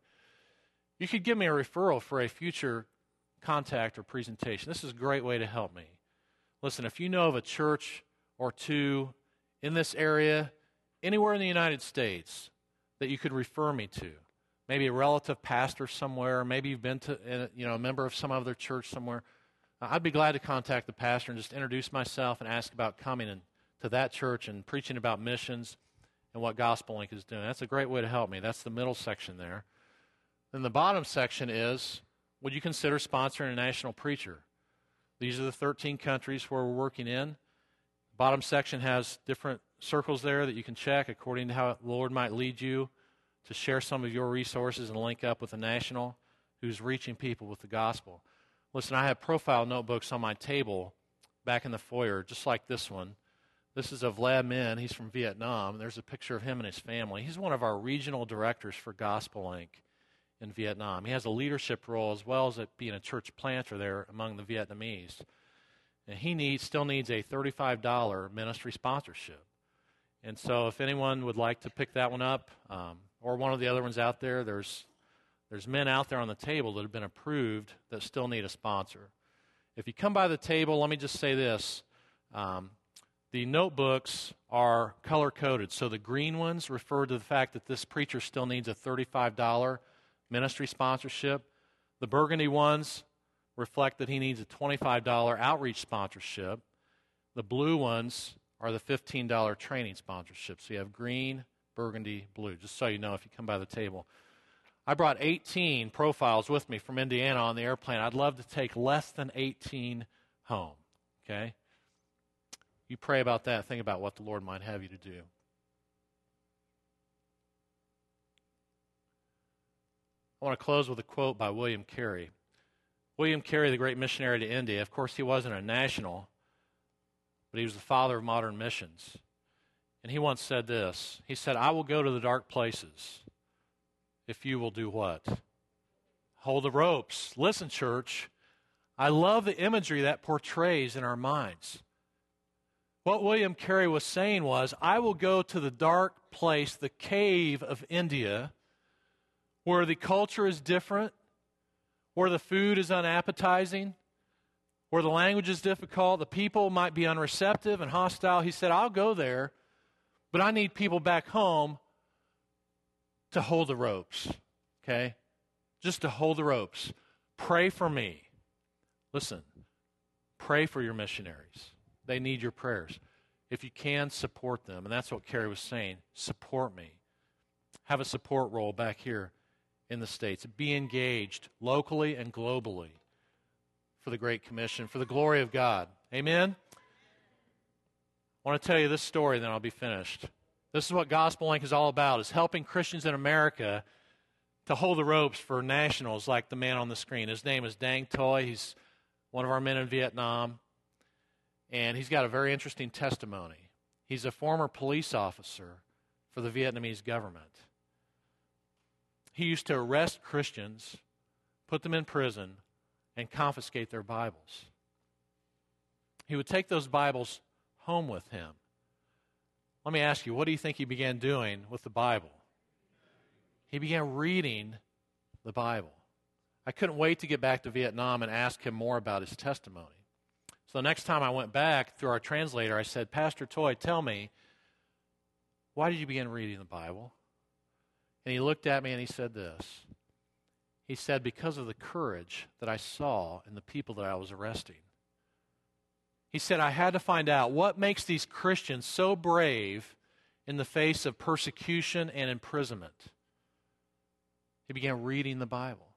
You could give me a referral for a future contact or presentation. This is a great way to help me. Listen, if you know of a church or two in this area, anywhere in the United States that you could refer me to, maybe a relative pastor somewhere, maybe you've been to you know a member of some other church somewhere, I'd be glad to contact the pastor and just introduce myself and ask about coming in, to that church and preaching about missions and what Gospel Link is doing. That's a great way to help me. That's the middle section there. Then the bottom section is, would you consider sponsoring a national preacher? These are the thirteen countries where we're working in. The bottom section has different circles there that you can check according to how the Lord might lead you to share some of your resources and link up with a national who's reaching people with the gospel. Listen, I have profile notebooks on my table back in the foyer, just like this one. This is of Vlad Min. He's from Vietnam. There's a picture of him and his family. He's one of our regional directors for Gospel Link in Vietnam. He has a leadership role as well as being a church planter there among the Vietnamese. And he needs, still needs a thirty-five dollars ministry sponsorship. And so if anyone would like to pick that one up, um, or one of the other ones out there, there's there's men out there on the table that have been approved that still need a sponsor. If you come by the table, let me just say this. Um, the notebooks are color-coded. So the green ones refer to the fact that this preacher still needs a thirty-five dollars ministry sponsorship. The burgundy ones reflect that he needs a twenty-five dollars outreach sponsorship. The blue ones are the fifteen dollars training sponsorship. So you have green, burgundy, blue, just so you know if you come by the table. I brought eighteen profiles with me from Indiana on the airplane. I'd love to take less than eighteen home, okay? You pray about that. Think about what the Lord might have you to do. I want to close with a quote by William Carey. William Carey, the great missionary to India, of course he wasn't a national, but he was the father of modern missions. And he once said this. He said, I will go to the dark places if you will do what? Hold the ropes. Listen, church, I love the imagery that portrays in our minds. What William Carey was saying was, I will go to the dark place, the cave of India, where the culture is different, where the food is unappetizing, where the language is difficult, the people might be unreceptive and hostile. He said, I'll go there, but I need people back home to hold the ropes, okay? Just to hold the ropes. Pray for me. Listen, pray for your missionaries. They need your prayers. If you can, support them. And that's what Carey was saying. Support me. Have a support role back here in the States. Be engaged locally and globally for the Great Commission, for the glory of God. Amen? I want to tell you this story, then I'll be finished. This is what Gospel Link is all about, is helping Christians in America to hold the ropes for nationals like the man on the screen. His name is Dang Toy. He's one of our men in Vietnam. And he's got a very interesting testimony. He's a former police officer for the Vietnamese government. He used to arrest Christians, put them in prison, and confiscate their Bibles. He would take those Bibles home with him. Let me ask you, what do you think he began doing with the Bible? He began reading the Bible. I couldn't wait to get back to Vietnam and ask him more about his testimony. So the next time I went back through our translator, I said, Pastor Toy, tell me, why did you begin reading the Bible? And he looked at me and he said this. He said, because of the courage that I saw in the people that I was arresting. He said, I had to find out what makes these Christians so brave in the face of persecution and imprisonment. He began reading the Bible.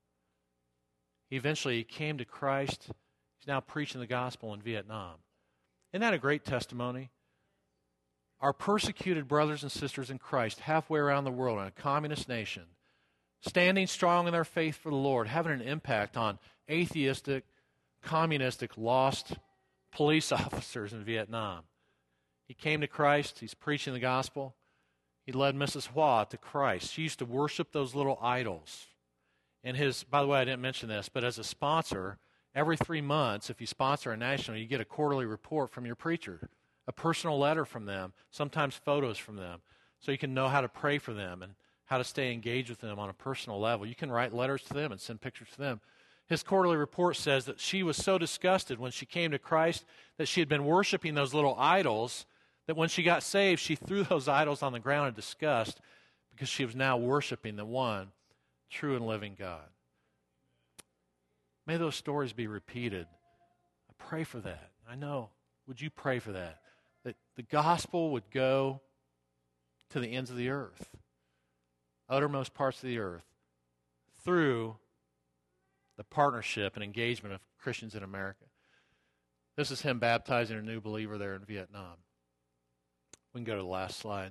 He eventually came to Christ. He's now preaching the gospel in Vietnam. Isn't that a great testimony? Our persecuted brothers and sisters in Christ halfway around the world in a communist nation, standing strong in their faith for the Lord, having an impact on atheistic, communistic, lost police officers in Vietnam. He came to Christ. He's preaching the gospel. He led Missus Hua to Christ. She used to worship those little idols. And his, by the way, I didn't mention this, but as a sponsor, every three months, if you sponsor a national, you get a quarterly report from your preacher, a personal letter from them, sometimes photos from them, so you can know how to pray for them and how to stay engaged with them on a personal level. You can write letters to them and send pictures to them. His quarterly report says that she was so disgusted when she came to Christ that she had been worshiping those little idols that when she got saved, she threw those idols on the ground in disgust because she was now worshiping the one true and living God. May those stories be repeated. I pray for that. I know. Would you pray for that? That the gospel would go to the ends of the earth, uttermost parts of the earth, through the partnership and engagement of Christians in America. This is him baptizing a new believer there in Vietnam. We can go to the last slide.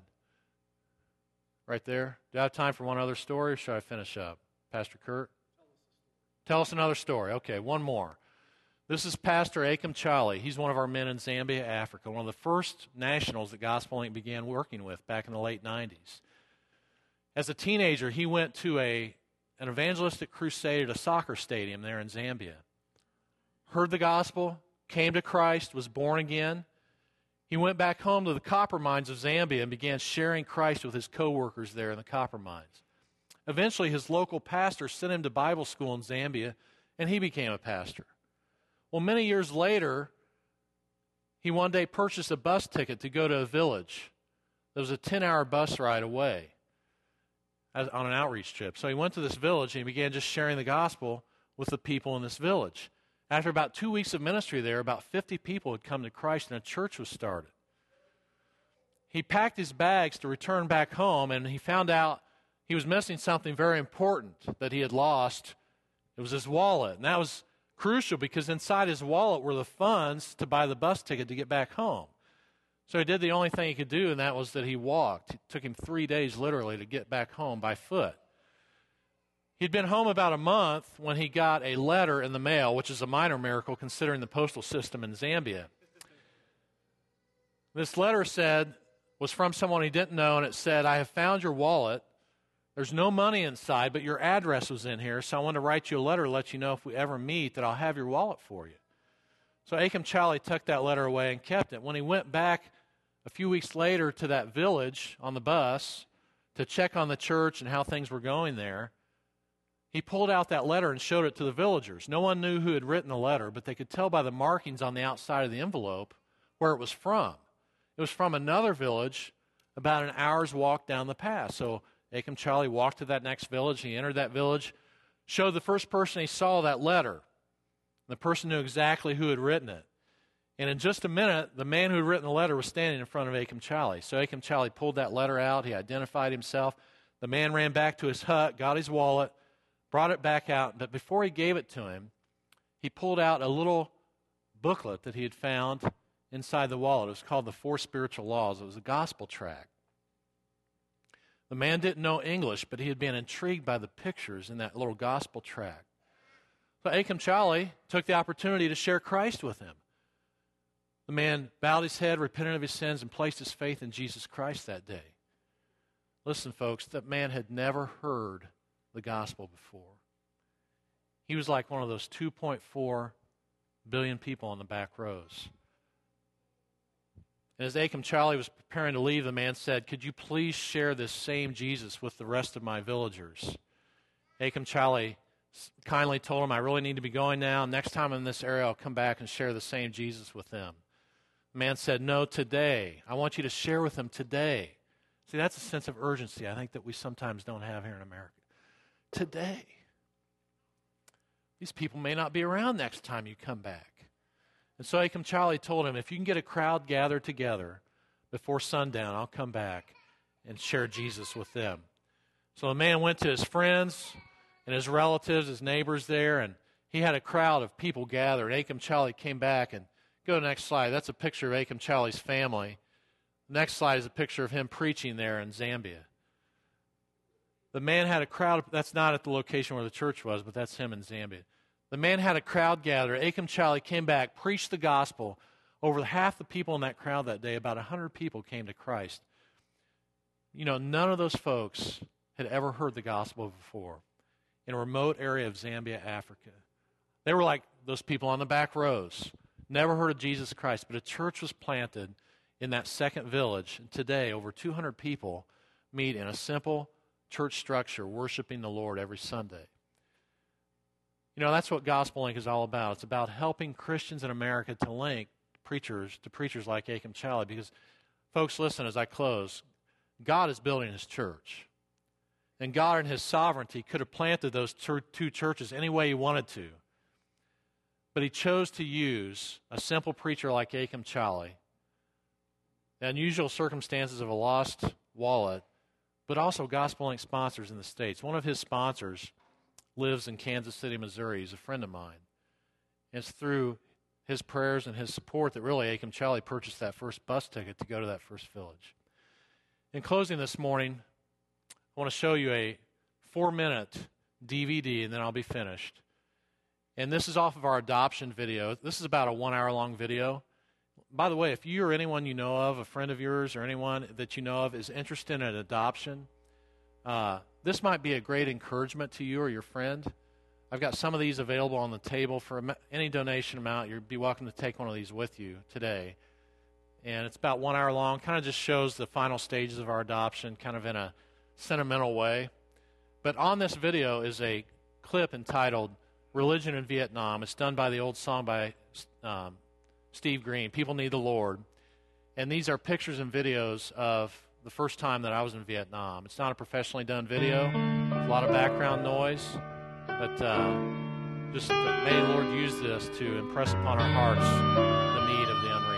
Right there. Do I have time for one other story, or should I finish up? Pastor Kurt? Tell us another story. Okay, one more. This is Pastor Akim Chali. He's one of our men in Zambia, Africa, one of the first nationals that Gospel Link began working with back in the late nineties. As a teenager, he went to a an evangelistic crusade at a soccer stadium there in Zambia. Heard the gospel, came to Christ, was born again. He went back home to the copper mines of Zambia and began sharing Christ with his co-workers there in the copper mines. Eventually, his local pastor sent him to Bible school in Zambia, and he became a pastor. Well, many years later, he one day purchased a bus ticket to go to a village. There was a ten-hour bus ride away on an outreach trip. So he went to this village and he began just sharing the gospel with the people in this village. After about two weeks of ministry there, about fifty people had come to Christ and a church was started. He packed his bags to return back home, and he found out he was missing something very important that he had lost. It was his wallet, and that was crucial because inside his wallet were the funds to buy the bus ticket to get back home. So he did the only thing he could do, and that was that he walked. It took him three days literally to get back home by foot. He'd been home about a month when he got a letter in the mail, which is a minor miracle considering the postal system in Zambia. This letter said, was from someone he didn't know, and it said, I have found your wallet. There's no money inside, but your address was in here, so I want to write you a letter to let you know if we ever meet that I'll have your wallet for you. So Acom Charlie took that letter away and kept it. When he went back a few weeks later to that village on the bus to check on the church and how things were going there, he pulled out that letter and showed it to the villagers. No one knew who had written the letter, but they could tell by the markings on the outside of the envelope where it was from. It was from another village about an hour's walk down the path. So Acom Charlie walked to that next village. He entered that village, showed the first person he saw that letter. The person knew exactly who had written it. And in just a minute, the man who had written the letter was standing in front of Acom Charlie. So Acom Charlie pulled that letter out. He identified himself. The man ran back to his hut, got his wallet, brought it back out. But before he gave it to him, he pulled out a little booklet that he had found inside the wallet. It was called The Four Spiritual Laws. It was a gospel tract. The man didn't know English, but he had been intrigued by the pictures in that little gospel tract. So Acom Charlie took the opportunity to share Christ with him. The man bowed his head, repented of his sins, and placed his faith in Jesus Christ that day. Listen, folks, that man had never heard the gospel before. He was like one of those two point four billion people on the back rows. And as Acom Charlie was preparing to leave, the man said, could you please share this same Jesus with the rest of my villagers? Acom Charlie kindly told him, I really need to be going now. Next time I'm in this area, I'll come back and share the same Jesus with them. The man said, no, today. I want you to share with them today. See, that's a sense of urgency I think that we sometimes don't have here in America. Today. These people may not be around next time you come back. And so Acom Charlie told him, if you can get a crowd gathered together before sundown, I'll come back and share Jesus with them. So the man went to his friends and his relatives, his neighbors there, and he had a crowd of people gathered. Acom Charlie came back, and go to the next slide. That's a picture of Acom Charlie's family. The next slide is a picture of him preaching there in Zambia. The man had a crowd. That's not at the location where the church was, but that's him in Zambia. The man had a crowd gathered. Acom Charlie came back, preached the gospel. Over half the people in that crowd that day, about one hundred people, came to Christ. You know, none of those folks had ever heard the gospel before in a remote area of Zambia, Africa. They were like those people on the back rows, never heard of Jesus Christ, but a church was planted in that second village. And today, over two hundred people meet in a simple church structure, worshiping the Lord every Sunday. You know, that's what Gospel Link is all about. It's about helping Christians in America to link preachers to preachers like Acom Charlie. Because, folks, listen as I close. God is building His church. And God in His sovereignty could have planted those two churches any way He wanted to. But He chose to use a simple preacher like Acom Charlie, the unusual circumstances of a lost wallet, but also Gospel Link sponsors in the States. One of His sponsors lives in Kansas City, Missouri. He's a friend of mine. And it's through his prayers and his support that really Acom Charlie purchased that first bus ticket to go to that first village. In closing this morning, I want to show you a four-minute D V D, and then I'll be finished. And this is off of our adoption video. This is about a one-hour-long video. By the way, if you or anyone you know of, a friend of yours or anyone that you know of, is interested in adoption, uh, this might be a great encouragement to you or your friend. I've got some of these available on the table for any donation amount. You'd be welcome to take one of these with you today. And it's about one hour long. Kind of just shows the final stages of our adoption, kind of in a sentimental way. But on this video is a clip entitled Religion in Vietnam. It's done by the old song by um, Steve Green, People Need the Lord. And these are pictures and videos of the first time that I was in Vietnam. It's not a professionally done video. There's a lot of background noise. But uh, just uh, may the Lord use this to impress upon our hearts the need of the unreached.